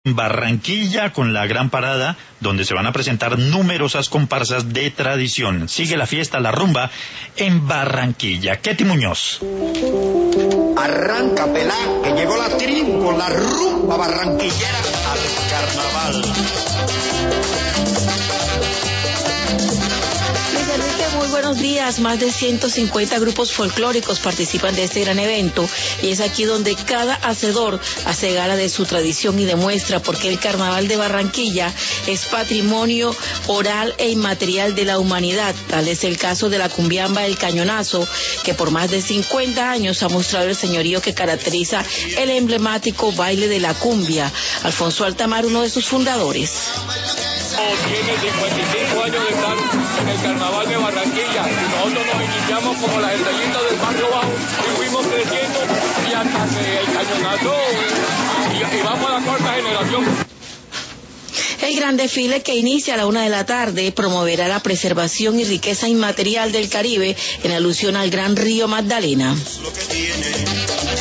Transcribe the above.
Barranquilla con la gran parada donde se van a presentar numerosas comparsas de tradición. Sigue la fiesta, la rumba en Barranquilla. Ketty Muñoz. Arranca, pelá, que llegó la tribu con la rumba barranquillera al carnaval. Muy buenos días. Más de 150 grupos folclóricos participan de este gran evento y es aquí donde cada hacedor hace gala de su tradición y demuestra por qué el Carnaval de Barranquilla es patrimonio oral e inmaterial de la humanidad. Tal es el caso de la cumbiamba del Cañonazo, que por más de 50 años ha mostrado el señorío que caracteriza el emblemático baile de la cumbia. Alfonso Altamar, uno de sus fundadores. Tiene 55 años de estar en el Carnaval de Barranquilla y nosotros nos iniciamos como las estrellitas del barrio bajo y fuimos creciendo y hasta que el Cañonazo y vamos a la cuarta generación. El gran desfile, que inicia a la 1:00 p.m, promoverá la preservación y riqueza inmaterial del Caribe en alusión al gran río Magdalena.